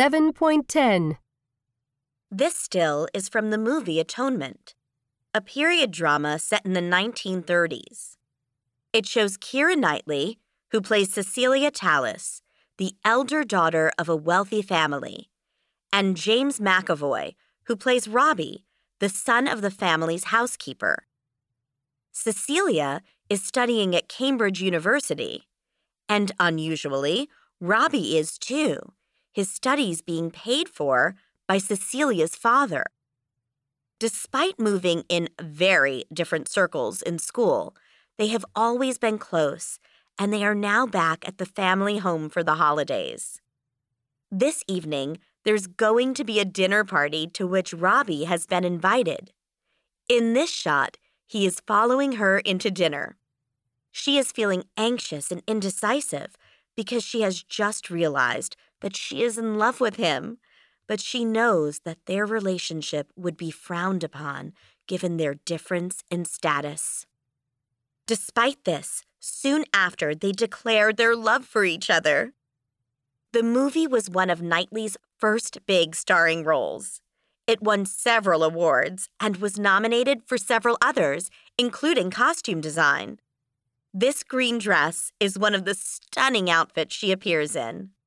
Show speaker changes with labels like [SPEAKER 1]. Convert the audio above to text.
[SPEAKER 1] 7.10.
[SPEAKER 2] This still is from the movie Atonement, a period drama set in the 1930s. It shows Keira Knightley, who plays Cecilia Tallis, the elder daughter of a wealthy family, and James McAvoy, who plays Robbie, the son of the family's housekeeper. Cecilia is studying at Cambridge University, and unusually, Robbie is too, his studies being paid for by Cecilia's father. Despite moving in very different circles in school, they have always been close, and they are now back at the family home for the holidays. This evening, there's going to be a dinner party to which Robbie has been invited. In this shot, he is following her into dinner. She is feeling anxious and indecisive because she has just realized that she is in love with him, but she knows that their relationship would be frowned upon given their difference in status. Despite this, soon after they declared their love for each other. The movie was one of Knightley's first big starring roles. It won several awards and was nominated for several others, including costume design. This green dress is one of the stunning outfits she appears in.